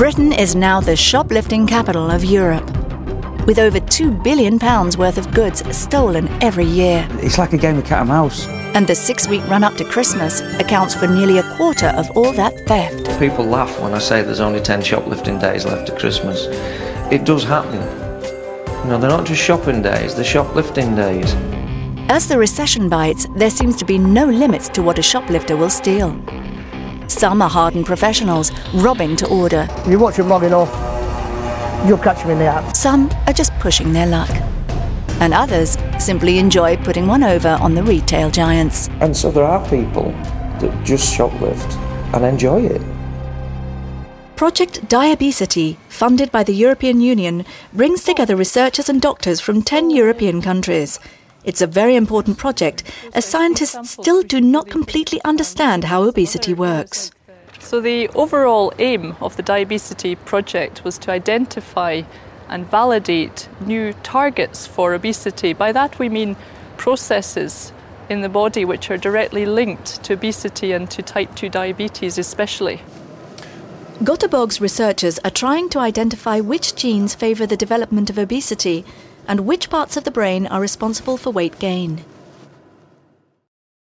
Britain is now the shoplifting capital of Europe, with over £2 billion worth of goods stolen every year. It's like a game of cat and mouse. And the 6-week run-up to Christmas accounts for nearly a quarter of all that theft. People laugh when I say there's only 10 shoplifting days left to Christmas. It does happen. You know, they're not just shopping days, they're shoplifting days. As the recession bites, there seems to be no limits to what a shoplifter will steal. Some are hardened professionals, robbing to order. You watch them logging off, you'll catch them in the act. Some are just pushing their luck. And others simply enjoy putting one over on the retail giants. And so there are people that just shoplift and enjoy it. Project Diabesity, funded by the European Union, brings together researchers and doctors from 10 European countries. It's a very important project, as scientists still do not completely understand how obesity works. So the overall aim of the Diabesity project was to identify and validate new targets for obesity. By that we mean processes in the body which are directly linked to obesity and to type 2 diabetes especially. Göteborg's researchers are trying to identify which genes favour the development of obesity and which parts of the brain are responsible for weight gain.